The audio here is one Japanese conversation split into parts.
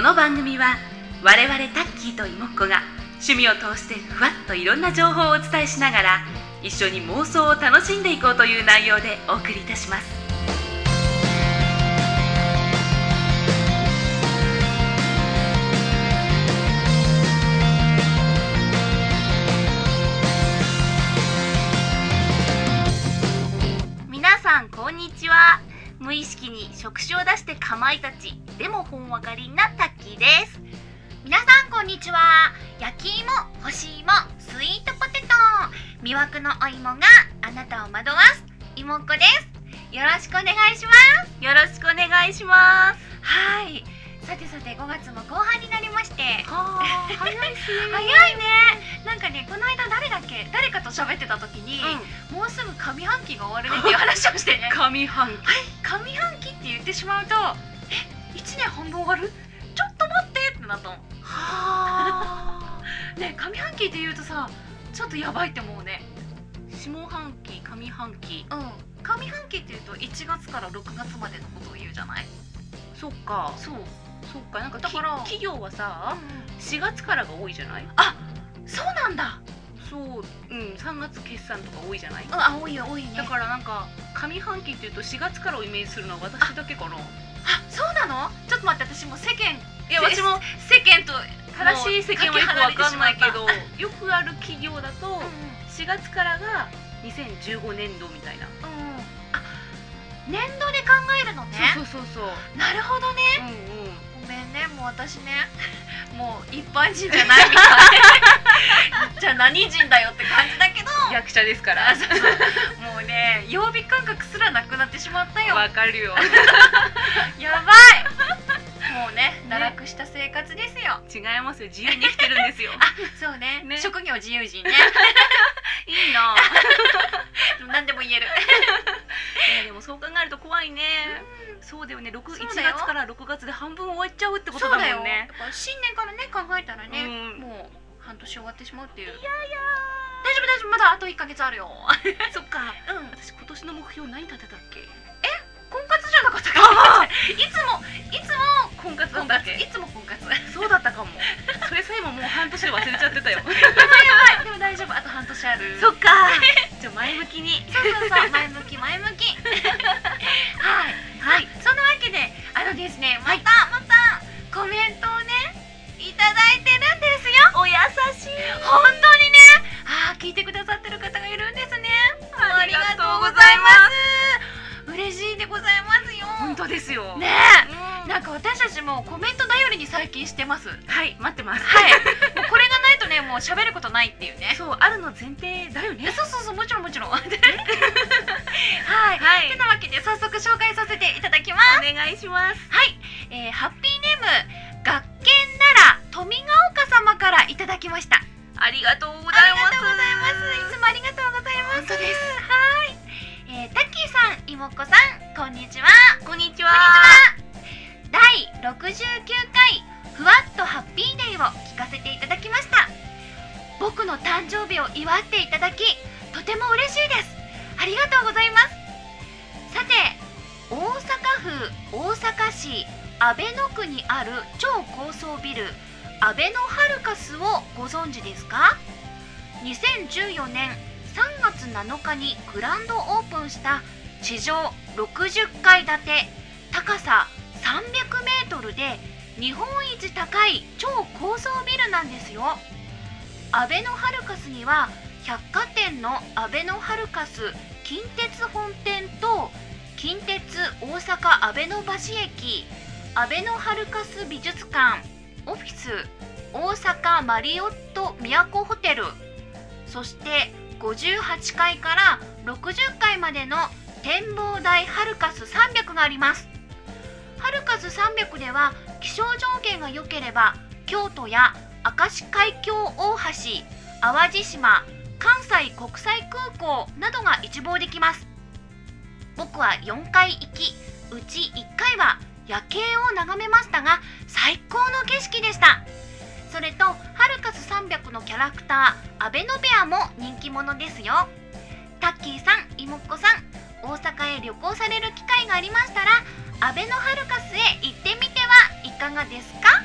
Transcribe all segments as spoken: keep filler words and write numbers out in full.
の番組は我々タッキーとイモッコが趣味を通してふわっといろんな情報をお伝えしながら一緒に妄想を楽しんでいこうという内容でお送りいたします。皆さんこんにちは。無意識に触手を出してかまいたちでもほんわかりんなタッキーです。 皆さんこんにちは。焼き芋、干し芋、スイートポテト、魅惑のお芋があなたを惑わす芋っこです。よろしくお願いします。 よろしくお願いします。 はい、さてさてごがつも後半になりまして、 はあ、早いっすね。 早いね。なんかね、この間誰だっけ誰かと喋ってた時に、うん、もうすぐ上半期が終わるねっていう話をしてね上半期、 はい、上半期って言ってしまうとえ、いちねん半分終わる？ちょっと待ってってなったの。はあね、上半期って言うとさ、ちょっとやばいって思うね。 下半期、上半期、 うん、上半期って言うといちがつからろくがつまでのことを言うじゃない。 そっか、 そうそっか、なんかだから企業はさ、うん、しがつからが多いじゃない。 あ、そうなんだ。 そう、うん、さんがつ決算とか多いじゃない。 うん、あ、多いよ多いね。 だからなんか上半期っていうとしがつからをイメージするのは私だけかな。あ、 あ、そうなの？ちょっと待って、私も世間、 いや私も世間と正しい世間はよくわかんないけど、よくある企業だとしがつからがにせんじゅうごねんどみたいな。 うん、あ、年度で考えるのね。 そうそうそうそう。 なるほどね。 うんうん。 ごめんね、もう私ね、もう一般人じゃないみたい。じゃあ何人だよって感じだけど。 役者ですから。 もうね、曜日感覚すらなくなってしまったよ。 わかるよ。 やばい。もうね、堕落した生活ですよ。 違いますよ、自由に生きてるんですよ。 あ、そうね、 ね、 職業自由人ね。 いいな。 何でも言える。 いやでもそう考えると怖いね。そうだよね、いちがつからろくがつで半分終わっちゃうってことだもんね。 だから新年からね考えたらね、うん、もう半年終わってしまうっていう。いやいや、大丈夫大丈夫、まだあといっかげつあるよ。 そっか。 うん、 私今年の目標何立てたっけ？ え、婚活じゃなかったか？いつもいつも婚活だったっけ？ いつも婚活。 そうだったかも。それさえももう半年で忘れちゃってたよ。 やばいやばい。でも大丈夫、あと半年ある。 そっか。じゃあ前向きに。 そうそうそう、前向き前向き。はいはい。そんなわけで、あのですね、またまたコメントをねいただいてるんですよ。 お優しい。 本当にね、あー、聞いてくださってる方がいるんですね。 ありがとうございます。 嬉しいでございますよ。 本当ですよ。 ねえ、うん、なんか私たちもコメント頼りに最近してます。 はい、待ってます。 はい。もうこれがないとね、もう喋ることないっていうね。 そう、あるの前提だよね。 そうそうそう、もちろんもちろん。はい。はい。てなわけで早速紹介させていただきます。 お願いします。 はい。えー、ハッピーネーム学研なら富ヶ丘様からいただきました。 ありがとうございます。 ありがとうございます。いつもありがとうございます。 本当です。 はい。えー、タッキーさん、いもっこさん、こんにちは。 こんにちは。 だいろくじゅうきゅうかいふわっとハッピーデイを聞かせていただきました。僕の誕生日を祝っていただき、とても嬉しいです。ありがとうございます。さて、大阪府大阪市阿倍野区にある超高層ビルあべのハルカスをご存知ですか？にせんじゅうよねんさんがつなのかにグランドオープンした地上ろくじゅっかいだて、高ささんびゃくメートルで日本一高い超高層ビルなんですよ。あべのハルカスには百貨店のあべのハルカス近鉄本店と近鉄大阪阿倍野橋駅、あべのハルカス美術館、オフィス、大阪マリオット都ホテル、そしてごじゅうはちかいからろくじゅっかいまでの展望台ハルカスさんびゃくがあります。ハルカスさんびゃくでは気象条件が良ければ京都や明石海峡大橋、淡路島、関西国際空港などが一望できます。僕はよんかい行き、うちいっかいは夜景を眺めましたが、最高の景色でした。それとハルカスさんびゃくのキャラクターアベノベアも人気者ですよ。タッキーさん、いもっこさん、大阪へ旅行される機会がありましたら、アベノハルカスへ行ってみてはいかがですか？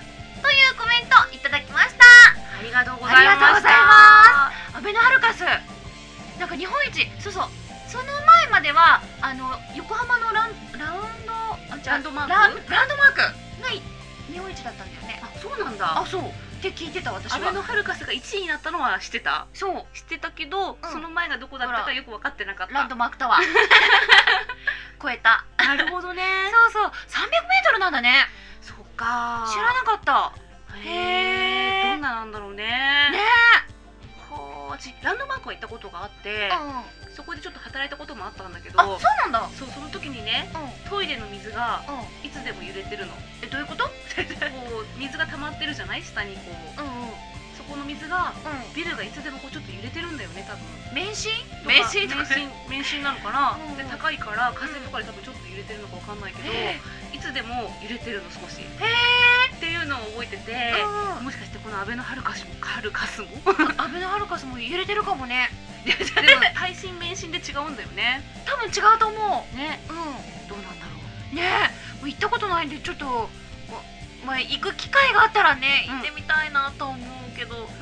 というコメントいただきました。 ありがとうございました。 ありがとうございます。アベノハルカスなんか日本一、そうそう、その前まではあの横浜のランラウンドあランドマークラランドマークが日本一だったんだよね。 あ、そうなんだ。 あ、そうって聞いてた私は。 アベノハルカスがいちいになったのは知ってた。 そう知ってたけど、 うん、 その前がどこだったかよく分かってなかった。 ランドマークタワー超えた。 なるほどね。 そうそう、さんびゃくメートルなんだね。 そっか、 知らなかった。 へえ、どんななんだろうね。 ねえ、はあ、私ランドマークは行ったことがあって、 うん、 そこでちょっと働いたこともあったんだけど。 あ、そうなんだ。 そう、その時にね、 うん、 トイレの水がうん、 いつでも揺れてるの。 え、どういうこと？ こう水が溜まってるじゃない、下にこう、 うんうん、 そこの水が、 うん、 ビルがいつでもこうちょっと揺れてるんだよね、多分。 免震？ 免震とか免震免震なのかな、 うん、 で高いから風とかで多分ちょっと揺れてるのかわかんないけど、いつでも揺れてるの少し。へーっていうのを覚えてて、 うん、 もしかしてこのアベノハルカスもハルカスもアベノハルカスも揺れてるかもね。 でも耐震免震で違うんだよね。 多分違うと思うね。 うん、 どうなんだろうね。もう行ったことないんでちょっと、まあ、行く機会があったらね、行ってみたいなと思うけど、うん、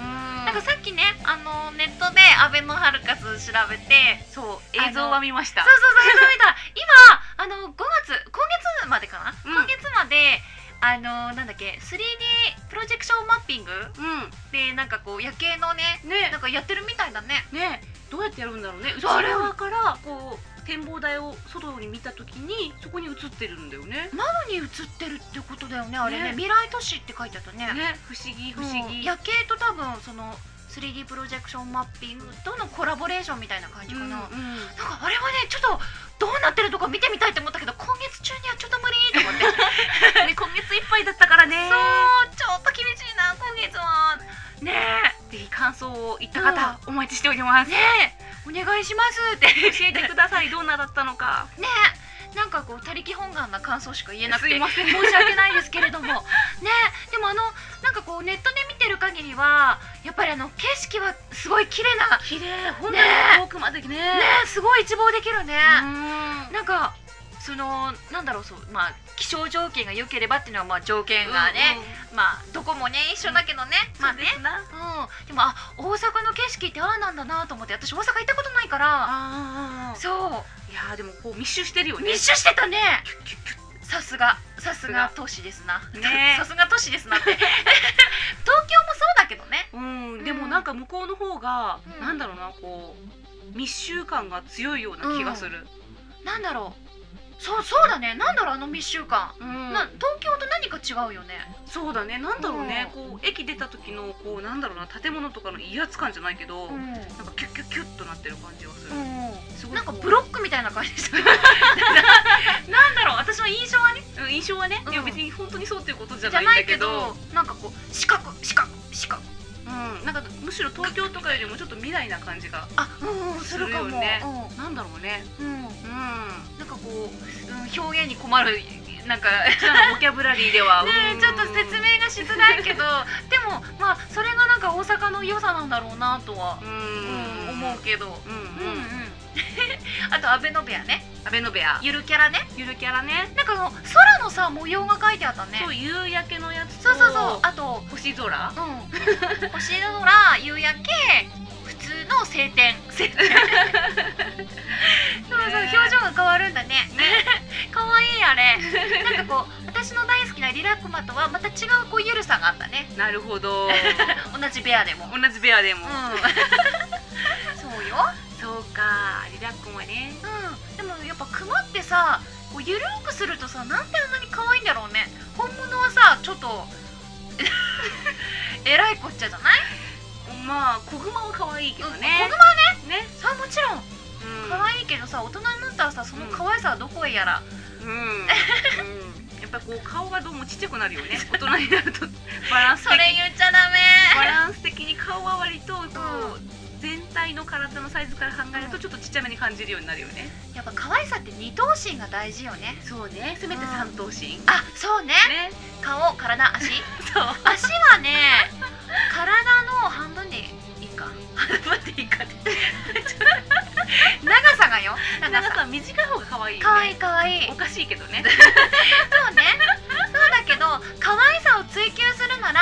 なんかさっきね、あのネットでアベノハルカス調べて、 そう映像は見ました。 そうそうそう、映像見た。今あのごがつ、今月までかな、うん、今月まであのなんだっけ スリーディー プロジェクションマッピング、うん、でなんかこう夜景のね、ね、なんかやってるみたいだね。 ね、どうやってやるんだろうね。内側からこう展望台を外に見たときにそこに映ってるんだよね。 窓に映ってるってことだよね、あれね。未来都市って書いてあったね。ね、 不思議不思議。 夜景と多分そのスリーディー プロジェクションマッピングとのコラボレーションみたいな感じかな。うん、うん、なんかあれはね、ちょっとどうなってるとか見てみたいと思ったけど、今月中にはちょっと無理と思ってね、今月いっぱいだったからね。そう、ちょっと厳しいな今月はね。 ぜひ感想を言った方、うん、お待ちしております。 ね、お願いしますって教えてください。どんなだったのかね。なんかこう他力本願な感想しか言えなくて申し訳ないですけれどもね。でもあのなんかこうネットで見てる限りはやっぱりあの景色はすごい綺麗な、 綺麗、本当に遠くまでね、 ね、すごい一望できるね。んなんかそのなんだろう、そう、まあ気象条件が良ければっていうのはまあ条件がね、うんうん、まあどこもね一緒だけどね、うん、まあね、うん、でもあ大阪の景色ってああなんだなと思って、私大阪行ったことないから。あ、そう、 いやでもこう密集してるよね。 密集してたね。さすがさすが都市ですな。ね、さすが都市ですなって。東京もそうだけどね。 うん、でもなんか向こうの方が、うん、なんだろうな、こう密集感が強いような気がする。 うん、なんだろう。そうそうだね。なんだろうあの密集感。うん、な東京と何か違うよね。 そうだね。なんだろうね。うん、こう駅出た時のこうなんだろうな、建物とかの威圧感じゃないけど、うん、なんかキュッキュッキュッとなってる感じがする。うん、 すごいなんかブロックみたいな感じですね。なんだろう、私の印象はね。 うん、印象はね。うん、いや別に本当にそうっていうことじゃないんだけど、 なんかこう四角四角四角。 うん、なんかむしろ東京とかよりもちょっと未来な感じがするよね。 うん、 なんだろうね。うん、うん、 なんかこう、うん、表現に困るなんかボキャブラリーではね、ちょっと説明がしづらいけど、でもまあそれがなんか大阪の良さなんだろうなとは、うん、思うけど、うんうんうん。あとアベノベアね。 アベノベア。 ゆるキャラね。 ゆるキャラね。 なんかの空のさ模様が書いてあったね。 そう、夕焼けのやつと。 そうそうそう。あと星空。 うん。星空、夕焼け、普通の晴天。晴天。そうそう、表情が変わるんだね。可愛いあれ。なんかこう私の大好きなリラックマとはまた違うこうゆるさがあったね。 なるほど。 同じベアでも。 同じベアでも。 そうよ。 そうか、リラックマね。 うん。でもやっぱクマってさ、こうゆるくするとさ、なんであんなに可愛いんだろうね。本物はさ、ちょっとえらいこっちゃじゃない？ まあ、子グマは可愛いけどね。 子グマね。 ね。 さあもちろん。可愛いけどさ、大人になったらさ、その可愛さはどこへやら。うん。やっぱこう顔がどうもちっちゃくなるよね。大人になるとバランス的に。 それ言っちゃダメ。 バランス的に顔は割とこう全体の体のサイズから考えるとちょっとちっちゃめに感じるようになるよね。 やっぱ可愛さって二頭身が大事よね。 そうね。せめて三頭身。 あ、そうね。顔、体、足。そう。足はね、体の半分でいいか。半分でいいかって。長さがよ。 長さ短い方が可愛いよね。 可愛い可愛い。 おかしいけどね。 そうね。そうだけど可愛さを追求するなら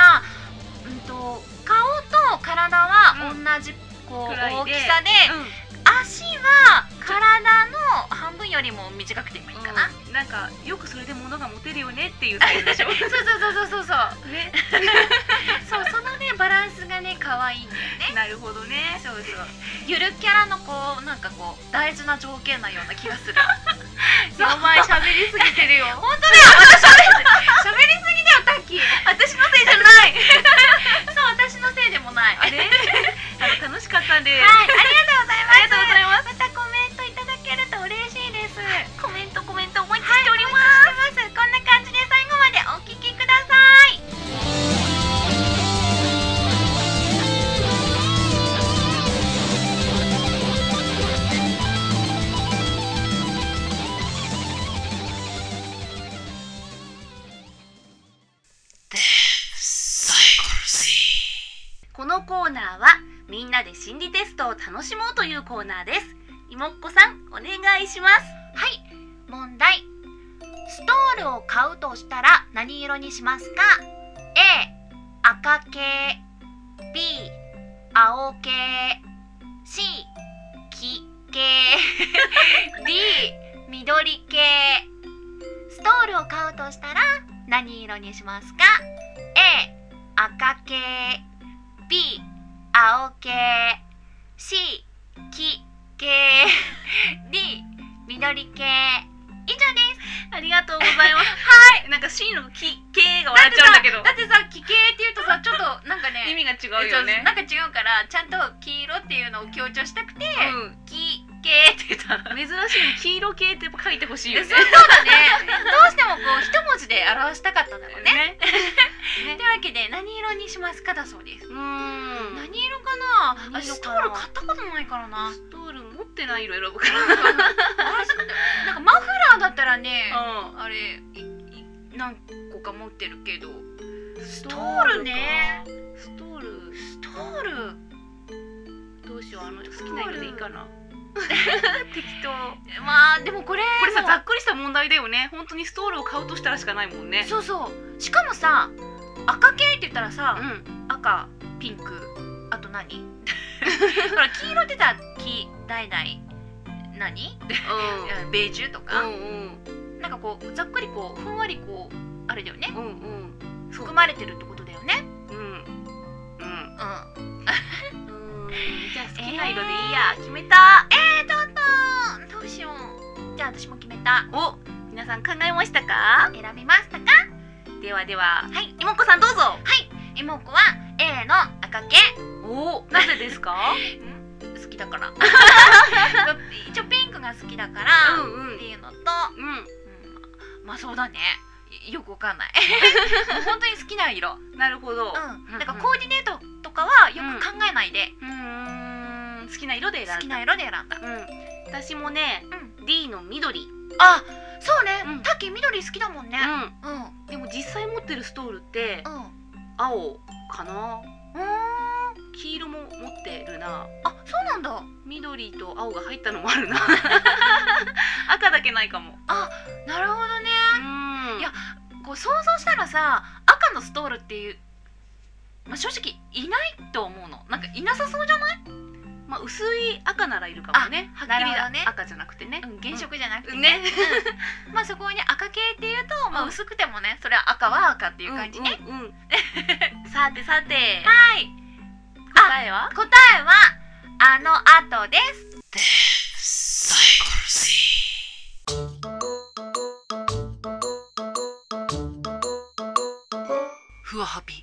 体は同じこう大きさで、足は体の半分よりも短くてもいいかな、 うん、なんかよくそれで物が持てるよねっていうサイズでしょ。 そうそうそうそうそうねそう、そのねバランスがね可愛いんだよね。 なるほどね。 そうそう、ゆるキャラのこうなんかこう大事な条件なような気がする。 やばい、喋りすぎてるよ。 本当だよ、私喋り喋りすぎだよタッキー。 私のせいじゃない。 そう、私のせいでもない。 あれあの楽しかったんで、 はい、ありがとうございます。 ありがとうございます。 またコメントいただけると嬉しいです。 コメントコメントお待ちしております。 はい、お待ちしてます。こんな感じで最後までお聞きください。 このコーナーはみんなで心理テストを楽しもうというコーナーです。いもっこさん、お願いします。 はい、問題。ストールを買うとしたら何色にしますか？ A 赤系、 B 青系、 C 黄系D 緑系。ストールを買うとしたら何色にしますか？ A 赤系、 B 青系、 C 黄系D 緑系。以上です。 ありがとうございます。 はい。 なんか C の黄系が笑っちゃうんだけど、 だってさ、黄系って言うとさ、ちょっとなんかね意味が違うよね。 なんか違うから、ちゃんと黄色っていうのを強調したくて、 うん、 黄系って言ったの。 珍しい黄色系ってやっぱ書いてほしいよね。 そうだね。どうしてもこう一文字で表したかったんだろうね。 ねというわけで、何色にしますかだそうです。 うーん、 何色かな？ 何色ストかなール買ったことないからな。 ストール持ってない色選ぶから。 あれなんかマフラーだったらね、 うん、 あれいい何個か持ってるけど、 ストールね。 ストール、 ストールどうしよう、あの好きな色でいいかな。適当。 まあでもこれこれさ、 もざっくりした問題だよね。本当にストールを買うとしたらしかないもんね。 そうそう。しかもさ、赤系って言ったらさ、 うん、 赤、ピンク、あと何？ほら黄色って言ったら黄、橙、何？ うん、 ベージュとか、 うんうん、 なんかこうざっくりこうふんわりこうあれだよね。 うんうん、 含まれてるってことだよね。 うんうん。 うん。 じゃあ好きな色でいいや、決めた。 えー、ちょっとどうしよう。じゃあ私も決めた。 お、皆さん考えましたか？ 選びましたか？ ではでは、 はい、 いもっこさんどうぞ。 はい、いもっこは A の赤系。 お、なぜですか？ 好きだから一応ピンクが好きだから、 うんうん、 っていうのと、 うん、 うん、まあそうだね、よくわかんないもう本当に好きな色。 なるほど。 うん、だからコーディネートとかはよく考えないで、 うん、うーん、好きな色で選んだ。 好きな色で選んだ。 うん、私もね、 うん、 D の緑。 あ、そうね、 うん、 タッキー緑好きだもんね。 うん、うん、でも実際持ってるストールってうん、 青かな。 うーん、 黄色も持ってるな。 あ、そうなんだ。 緑と青が入ったのもあるな赤だけないかも。 あ、なるほどね。 うん、 いや、こう想像したらさ、赤のストールっていう、まあ、正直いないと思うの。なんかいなさそうじゃない？ まあ薄い赤ならいるかもね。はっきりなるほどね、 赤じゃなくてね。 うん、原色じゃなくてね。 ね。うん、まあそこに赤系っていうと、まあ薄くてもね、それは赤は赤っていう感じね。 うんうんうん、さてさて、 はい。 答えは？ 答えはあの後です。 ふわハピ。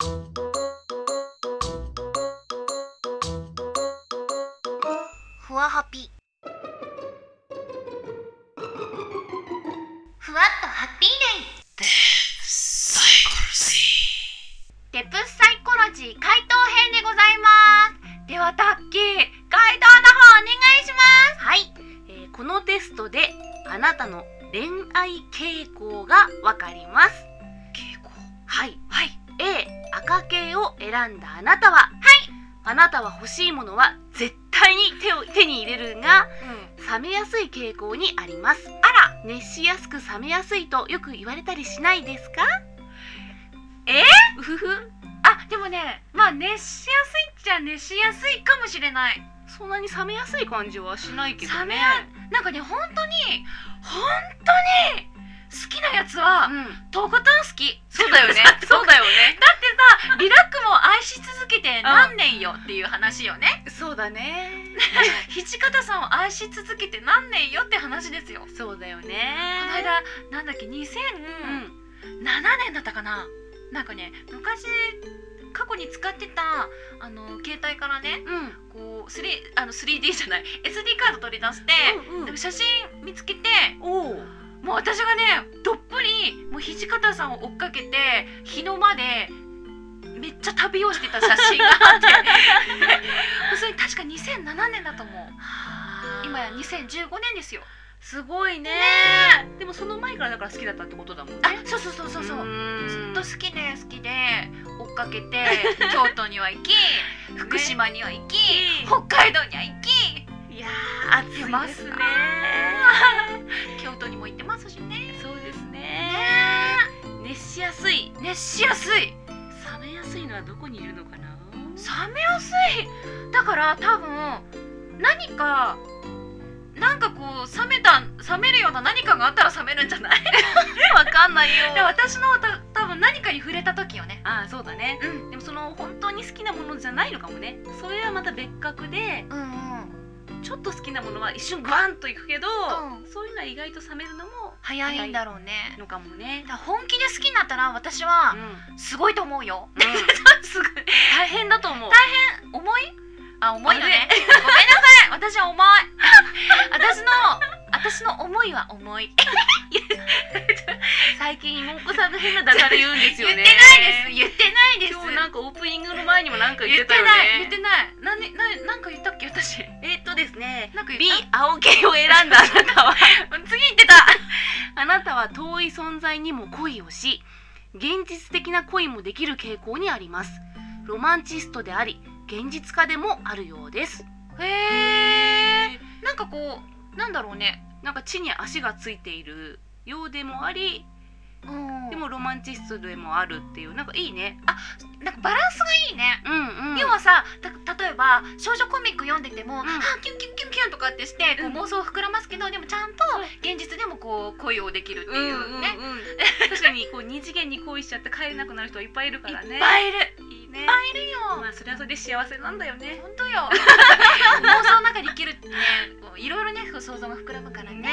ふわハピ。ふわっとハッピーデイ。デプスサイコロジー回答編でございます。ではタッキー、回答の方お願いします。 はい、えー、このテストであなたの恋愛傾向がわかります。 傾向。 はい、 はい。 A、赤系を選んだあなたは、はい、あなたは欲しいものは絶対に手を手に入れるが、うん、冷めやすい傾向にあります。 あら、 熱しやすく冷めやすいとよく言われたりしないですか？ えー、 うふふ。 ああ、でもね、まあ熱しやすいっちゃ熱しやすいかもしれない。 そんなに冷めやすい感じはしないけどね。 冷めやなんかね、本当に本当に好きなやつは、 うん、 とことん好き。 そうだよねそうだよね。 だってさ、リラックも愛し続けて何年よっていう話よね。 そうだね土方さんを愛し続けて何年よって話ですよ。 そうだよこのね。 間なんだっけ、にせんななねんだったかな。なんかね、昔過去に使ってたあの携帯からね、 うんうんこう スリー, あの スリーディー じゃない エスディー カード取り出して、 うんうん、 写真見つけて、 おお、 もう私がねどっぷりもう土方さんを追っかけて日の間でめっちゃ旅をしてた写真があってそれ確かにせんななねんだと思う。今やにせんじゅうごねんですよ。 すごいね。でもその前からだから好きだったってことだもんね。 あ、そうそうそうそうそう。ずっと好きで好きで追っかけて京都には行き、福島には行き、 ね、 北海道には行き。 いやー、暑いですね。 京都にも行ってますしね。 そうですね。熱しやすい、 熱しやすい、 冷めやすいのはどこにいるのかな。 冷めやすい。だから多分何かなんかこう冷めた冷めるような何かがあったら冷めるんじゃない？ わかんないよ。 で私のた多分何かに触れた時よね。 ああ、そうだね。 うん、 でもその本当に好きなものじゃないのかもね。それはまた別格で、 うんうん、 ちょっと好きなものは一瞬グワンといくけど、 うん、 そういうのは意外と冷めるのも早いんだろうね。 のかもね。 だから本気で好きになったら私はうん、 すごいと思うよ。 うん、すごい大変だと思う。 大変重い？あ、重いよね。 あれごめんなさい。私は重い。私の私の思いは重い。 最近妹子さんが変なダジャレ言うんですよね。 言ってないです。言ってないです。 今日なんかオープニングの前にもなんか言言っててったよね。 ない。言ってない。なにななんか言ったっけ私。 えーっとですね、 なんか言 B った？ 青系を選んだあなたは次言ってた。 あなたは遠い存在にも恋をし、現実的な恋もできる傾向にあります。ロマンチストであり現実家でもあるようです。 へえ。なんかこうなんだろうね。 なんか地に足がついているようでもあり、 うん、 でもロマンチストでもあるっていう、なんかいいね。 あ、なんかバランスがいいね。 うんうん。 要はさ、た例えば少女コミック読んでても、 うん、 あキュンキュンキュンキュンとかってしてこう、 うん、 妄想を膨らますけど、でもちゃんと現実でもこう恋をできるっていうね。 うんうんうん、確かにこう二次元に恋しちゃって帰れなくなる人はいっぱいいるからね。 いっぱいいる。 いいね。 いっぱいいるよ。 まあそれはそれで幸せなんだよね。 本当よ。妄想の中で生きるってね、こういろいろね、想像が膨らむからね。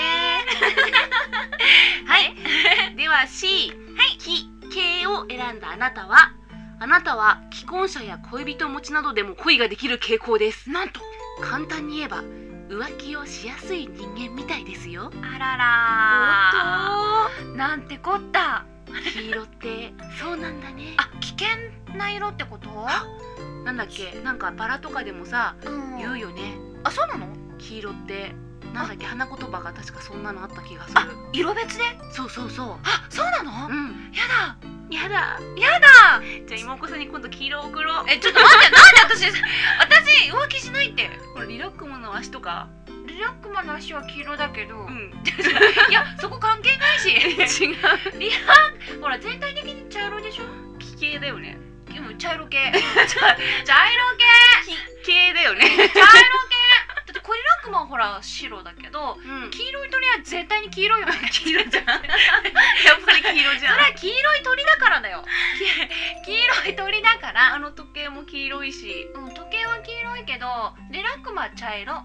はい。では C、はい、き系を選んだあなたは、あなたは既婚者や恋人持ちなどでも恋ができる傾向です。 なんと簡単に言えば浮気をしやすい人間みたいですよ。 あららー。おっと、なんてこった。 黄色ってそうなんだね。 あ、危険な色ってこと？ なんだっけ、なんかバラとかでもさ、 うん、 言うよね。 あ、そうなの？ 黄色ってなんだっけ、花言葉が確かそんなのあった気がする。 あ、色別で？ そうそうそう。 あ、そうなの？ うん。 やだやだやだ。 じゃあ妹子さんに今度黄色送ろう。 え、ちょっと待って、なんで私私浮気しないって。 これリラックマの足とか。 リラックマの足は黄色だけど、 うん、 いやそこ関係ないし。 違う。 リラほら全体的に茶色でしょ。 黄系だよね。 でも茶色系。茶色系系だよね。 系。茶色系。だってコリラックマはほら白だけど、 うん、 黄色い鳥は絶対に黄色いよね。 黄色じゃん。やっぱり黄色じゃん。 それは黄色い鳥だからだよ。黄色い鳥だから。 あの時計も黄色いし、 うん、時計は黄色いけどリラックマは茶色。はい、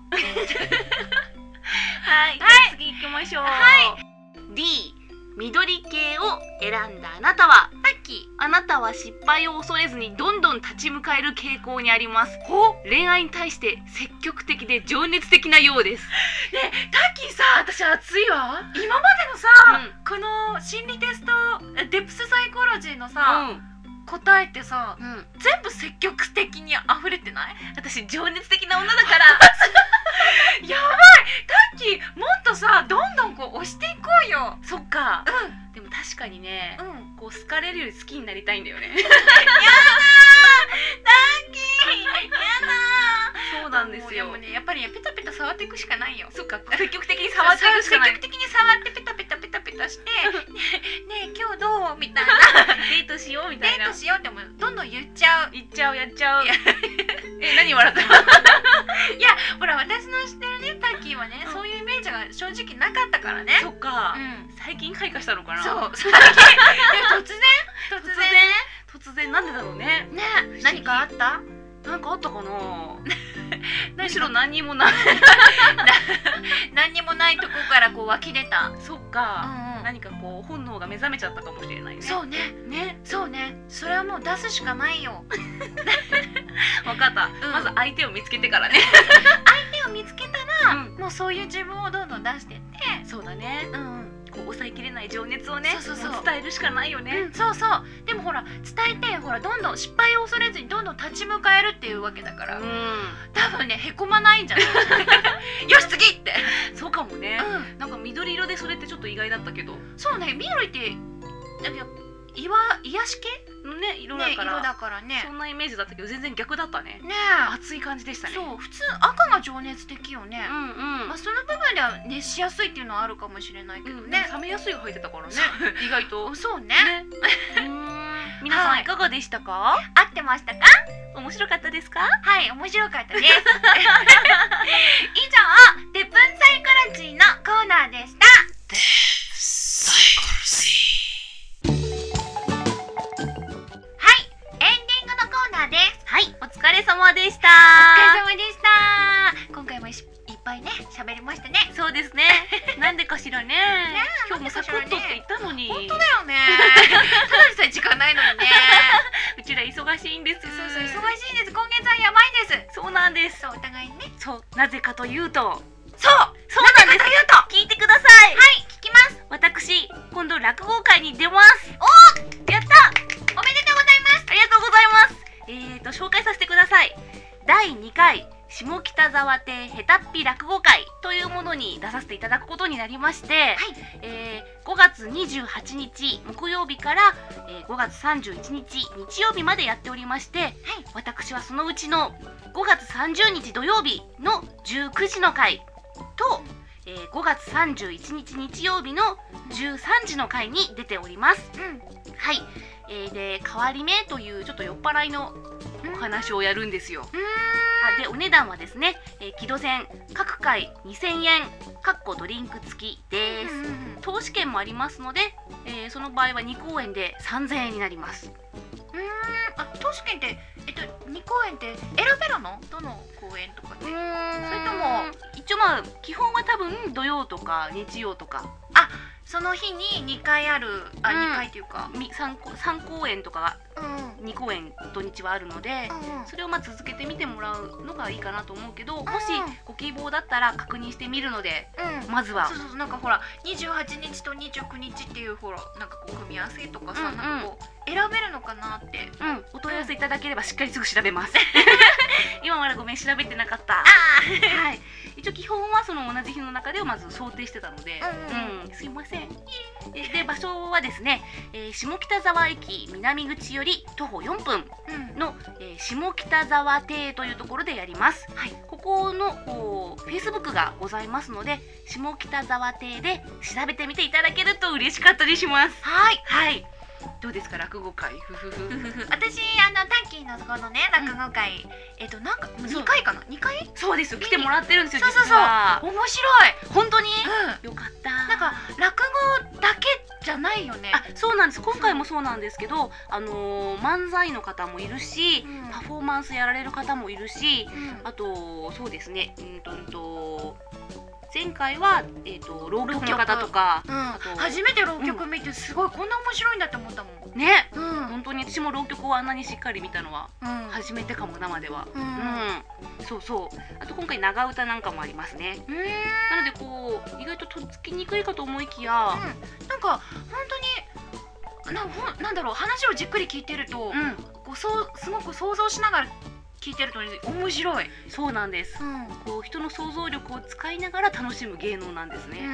はい、次行きましょう。はい、D 緑系を選んだあなたは、 さっきあなたは失敗を恐れずにどんどん立ち向かえる傾向にあります。恋愛に対して積極的で情熱的なようです。 ね、タッキーさ、私熱いわ。今までのさ、うん、この心理テストデプスサイコロジーのさ、うん、答えってさ、うん、全部積極的に溢れてない？ 私情熱的な女だからやばい、タッキーもっとさどんどんこう押していこうよ。 そっか、 うん、 でも確かにね、 うん、 こう好かれるより好きになりたいんだよね。やだー、 タッキーやだー。 そうなんですよ。 でもね、やっぱりいや、ペタペタ触っていくしかないよ。 そっか、積極的に触っていくしかない。 積極的に触ってペタペタペタペタしてねえ、ねえ今日どうみたいなデートしようみたいな。 デートしようってもどんどん言っちゃう。 言っちゃう、やっちゃう。え、何笑ったの？ いや、ほら私の知ってるね、タッキーはね、そういうイメージが正直なかったからね。 そっか、 うん、 最近開花したのかな。 そう、最近突然突然突然なんでだろうね。 ね、何かあった？ なんかあったかな。むしろ何にもない。 何にもないとこからこう湧き出た。 そっか、 うんうん、 何かこう本能が目覚めちゃったかもしれないね。 そうね、 ね、 そうね、それはもう出すしかないよ。 わかった、 うん、 まず相手を見つけてからね。 相手を見つけたら、うん、もうそういう自分をどんどん出してって。 そうだね、うん、こう抑えきれない情熱をね、 そうそうそう、 伝えるしかないよね、 うん、そうそう。でもほら伝えて、ほらどんどん失敗を恐れずにどんどん立ち向かえるっていうわけだから、うん、多分ね、へこまないんじゃない？よし次って。 そうかもね、 うん、 なんか緑色でそれってちょっと意外だったけど。 そうね、緑ってなんか岩癒し系のね、色だから、 ね、色だからね、 そんなイメージだったけど全然逆だったね。 ね、 熱い感じでしたね。 そう、普通赤が情熱的よね。 うんうん、 まあ、その部分では熱しやすいっていうのはあるかもしれないけどね、 うん、冷めやすいが入ってたからね。意外とそうね。 ね皆さんいかがでしたか？ はい、合ってましたか？ 面白かったですか？ はい、面白かったです。以上、デプンサイコロジーのコーナーでした。デサイコロジー。はい、エンディングのコーナーです。 はい、お疲れ様でした。 お疲れ様でした。今回もいっぱいね、喋りましたね。 そうですね。なんでかしらね。今日もサクッとって言ったのに。 本当だよね。ただでさえ時間ないのにね。 うちら忙しいんです。 そうそう、忙しいです。今月はやばいです。 そうなんです。 そう、お互いにね。 そう、なぜかというと。 そう、 そうなんです。聞いてください。 はい、聞きます。 私、今度落語会に出ます。 おー、やった。おめでとうございます。 ありがとうございます。えーと、紹介させてください。だいにかい下北沢亭へたっぴ落語会というものに出させていただくことになりまして、はい、えー、ごがつにじゅうはちにち木曜日から、えー、ごがつさんじゅういちにち日曜日までやっておりまして、はい、私はそのうちのごがつさんじゅうにち土曜日のじゅうくじの回と、えー、ごがつさんじゅういちにち日曜日のじゅうさんじの回に出ております。うん、はい、えー、で変わり目というちょっと酔っ払いのお話をやるんですよ。あでお値段はですね、えー、木戸線各回にせんえんかっこドリンク付きです。投資券もありますので、えー、その場合はにこうえんでさんぜんえんになります。 うーん、あ、投資券ってえっとにこうえんって選べるの？どの公演とかで？それとも一応まあ基本は多分土曜とか日曜とか。 あ、その日ににかいある、あ、うん、にかいというか 3, 3公演とかがにこうえん土日はあるので、うん、それをまあ続けて見てもらうのがいいかなと思うけど、うん、もしご希望だったら確認してみるので、うん、まずはそうそうそう、なんかほらにじゅうはちにちとにじゅうくにちっていうほらなんかこう組み合わせとかさ、うんうん、なんかこう選べるのかなって、 うん、お問い合わせいただければしっかりすぐ調べます。今までごめん調べてなかった。 あはい、一応基本はその同じ日の中でをまず想定してたので、うんうん、すいません。で場所はですね、えー、下北沢駅南口より徒歩よんぷんの、うん、えー、下北沢亭というところでやります。はい、ここのこう Facebook がございますので、下北沢亭で調べてみていただけると嬉しかったりします。 はい、 はい、どうですか落語会？ふふふ私あのタッキーのそこのね落語会、うん、えっとなんかにかいかな、にかい？ そうですよ、来てもらってるんですよ。 そうそうそう、面白い。 本当に、 うん、 よかった。 なんか落語だけじゃないよね。 あ、そうなんです。今回もそうなんですけど、あのー、漫才の方もいるし、うん、パフォーマンスやられる方もいるし、うん、あとそうですね、うんとんと前回は、えー、と浪曲の方とか、 うん、あと初めて浪曲見てすごい、うん、こんな面白いんだって思ったもんね、うん、本当に私も浪曲をあんなにしっかり見たのは、うん、初めてかも生では、うんうん、そうそう。あと今回長唄なんかもありますね。うん、なのでこう意外ととっつきにくいかと思いきや、 うん、なんか本当にな, なんだろう、話をじっくり聞いてると、うん、こうそうすごく想像しながら聞いてると面白い。 そうなんです、 うん、 こう人の想像力を使いながら楽しむ芸能なんですね、 うんうん、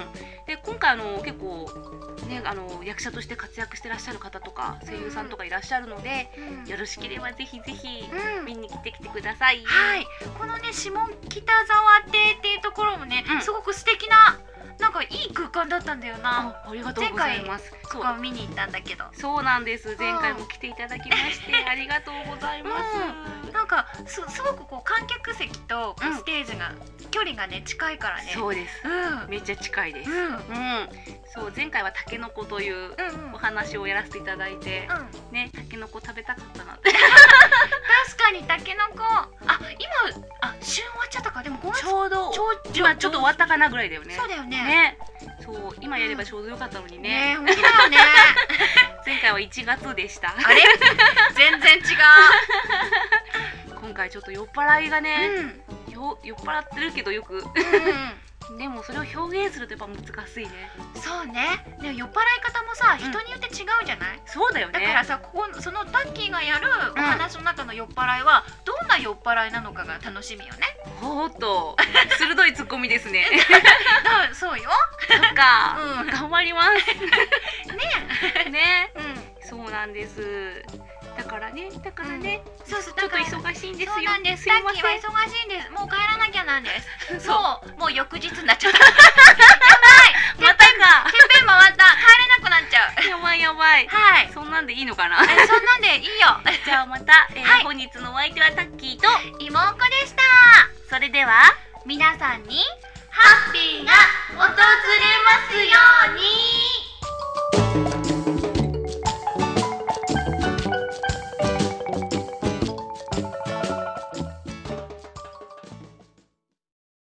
で今回あの結構ね、あの役者として活躍してらっしゃる方とか声優さんとかいらっしゃるので、 うん、 よろしければぜひぜひうん、 見に来てきてください。 はい、このね下北沢亭っていうところもね、 うん、 すごく素敵ななんかいい空間だったんだよな。 あ、ありがとうございます。 ここ見に行ったんだけど。 そうなんです。前回も来ていただきましてありがとうございます。 うん、なんか す, すごくこう観客席とステージが、うん、距離がね近いからね。 そうです。うん、めっちゃ近いです。うん、うん、そう前回はタケノコというお話をやらせていただいて、うん、ねタケノコ食べたかったなって。 確かにタケノコ。あ、今あ旬終わっちゃったか。でもごがつちょうど今ちょっと終わったかなぐらいだよね。 そうだよね。 ね、そう今やればちょうどよかったのにね。 ね、本当だよね。 前回はいちがつでした。 あれ全然違う。 今回ちょっと酔っ払いがね、 うん、 よ酔っ払ってるけどよく、うん、でもそれを表現するとやっぱ難しいね。 そうね。でも酔っ払い方もさ、人によって違うじゃない、うん、 そうだよね。 だからさ、ここそのタッキーがやるお話の中の酔っ払いはどんな酔っ払いなのかが楽しみよね。 ほーっと鋭いツッコミですね。 そうよ。 そっか、うん、頑張ります。 ねね、うん、そうなんです。だからね、だからね、うん、そうそう、ちょっと忙しいんですよ。 そうなんです。タッキーは忙しいんです。もう帰らなきゃなんです。そう、もう翌日になっちゃった。やばい。 またか。 てっぺん回った。帰れなくなっちゃう。 やばいやばい。 はい。 そんなんでいいのかな。 え、そんなんでいいよ。 じゃあまた、えーはい、本日のお相手はタッキーと妹子でした。 それでは皆さんにハッピーが訪れます